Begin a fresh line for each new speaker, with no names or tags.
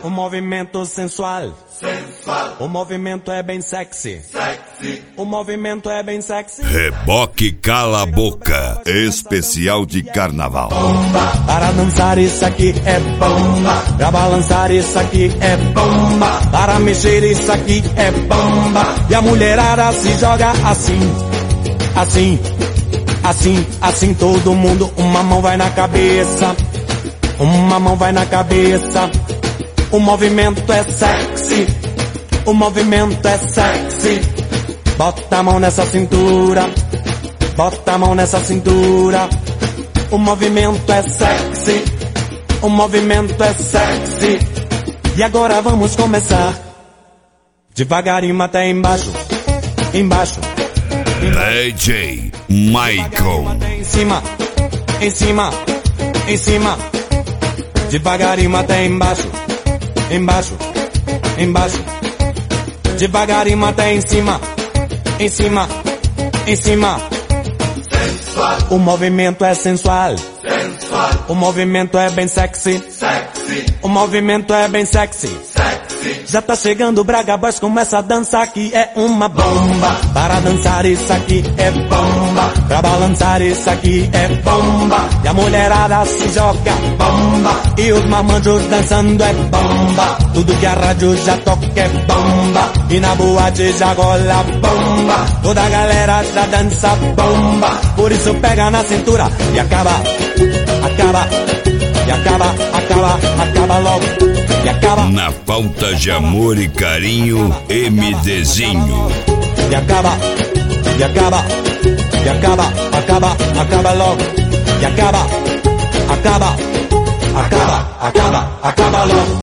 O movimento sensual. O movimento é bem sexy. O movimento é bem sexy.
Reboque Cala a Boca, especial de carnaval.
Para dançar isso aqui é bomba. Pra balançar isso aqui é bomba. Para mexer isso aqui é bomba. E a mulherada se joga assim. Assim, assim, assim todo mundo. Uma mão vai na cabeça. Uma mão vai na cabeça. O movimento é sexy. O movimento é sexy. Bota a mão nessa cintura. Bota a mão nessa cintura. O movimento é sexy. O movimento é sexy. E agora vamos começar. Devagarinho até embaixo. Embaixo.
DJ Michael.
Até em cima. Em cima. Em cima. Devagarinho até embaixo. Embaixo. Embaixo. Devagarinho até em cima. Em cima. Em cima.
Sensual.
O movimento é sensual.
Sensual.
O movimento é bem sexy.
Sexy.
O movimento é bem sexy.
Sexy.
Já tá chegando o Braga Boys com essa dança que é uma bomba. Para dançar isso aqui é bomba. Pra balançar isso aqui é bomba. E a mulherada se joga bomba. E os mamanjos dançando é bomba. Tudo que a rádio já toca é bomba. E na boate já rola bomba. Toda a galera já dança bomba. Por isso pega na cintura e acaba. Acaba. E acaba, acaba, acaba logo. E acaba.
Na falta de amor e carinho, MDzinho.
E acaba, e acaba, e acaba, acaba, acaba logo. E acaba, acaba, acaba, acaba, acaba logo.